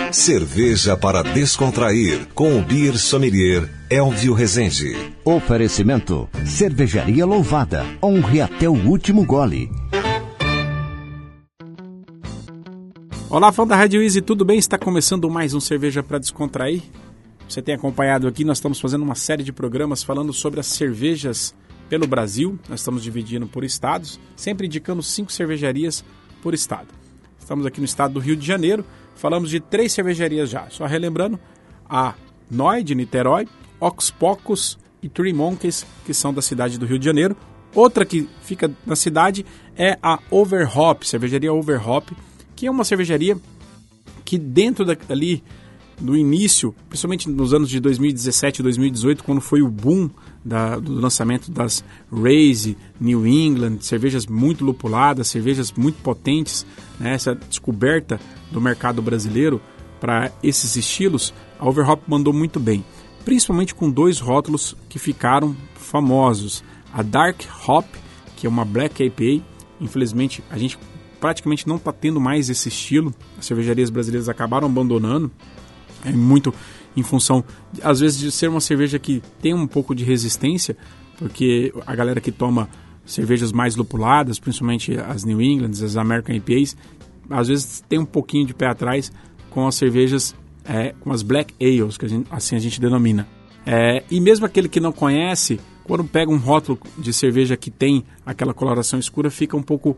Cerveja para descontrair, com o Beer Sommelier Elvio Rezende. Oferecimento: Cervejaria Louvada. Honre até o último gole. Olá, fã da Rádio Easy, tudo bem? Está começando mais um Cerveja para Descontrair. Você tem acompanhado aqui, nós estamos fazendo uma série de programas falando sobre as cervejas pelo Brasil. Nós estamos dividindo por estados, sempre indicando 5 cervejarias por estado. Estamos aqui no estado do Rio de Janeiro, falamos de 3 cervejarias já. Só relembrando, a Noi de Niterói, Ox Pocos e Three Monkeys, que são da cidade do Rio de Janeiro. Outra que fica na cidade é a Overhop, cervejaria Overhop, que é uma cervejaria que dentro ali no início, principalmente nos anos de 2017 e 2018, quando foi o boom do lançamento das Raze, New England, cervejas muito lupuladas, cervejas muito potentes, né? Essa descoberta do mercado brasileiro para esses estilos, a Overhop mandou muito bem, principalmente com 2 rótulos que ficaram famosos. A Dark Hop, que é uma Black IPA, infelizmente a gente praticamente não está tendo mais esse estilo, as cervejarias brasileiras acabaram abandonando, muito em função, às vezes, de ser uma cerveja que tem um pouco de resistência, porque a galera que toma cervejas mais lupuladas, principalmente as New England, as American IPAs, às vezes tem um pouquinho de pé atrás com as cervejas, com as Black Ales, que assim a gente denomina. E mesmo aquele que não conhece, quando pega um rótulo de cerveja que tem aquela coloração escura, fica um pouco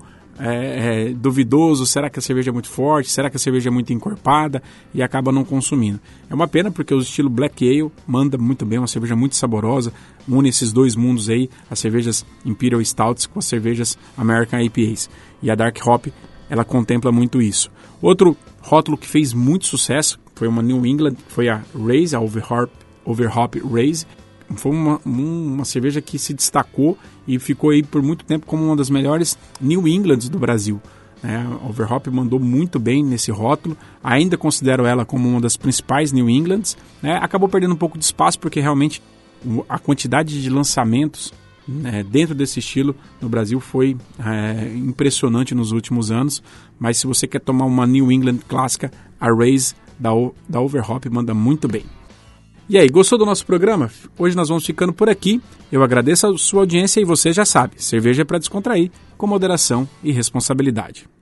duvidoso. Será que a cerveja é muito forte? Será que a cerveja é muito encorpada? E acaba não consumindo. É uma pena, porque o estilo Black Ale manda muito bem, uma cerveja muito saborosa, une esses 2 mundos aí, as cervejas Imperial Stouts com as cervejas American IPAs. E a Dark Hop, ela contempla muito isso. Outro rótulo que fez muito sucesso foi uma New England, foi a Raze, a Overhop Raze. Foi uma cerveja que se destacou e ficou aí por muito tempo como uma das melhores New Englands do Brasil. A Overhop mandou muito bem nesse rótulo, ainda considero ela como uma das principais New Englands. Acabou perdendo um pouco de espaço porque realmente a quantidade de lançamentos dentro desse estilo no Brasil foi impressionante nos últimos anos. Mas se você quer tomar uma New England clássica, a Raze da Overhop manda muito bem. E aí, gostou do nosso programa? Hoje nós vamos ficando por aqui. Eu agradeço a sua audiência e você já sabe, cerveja é para descontrair, com moderação e responsabilidade.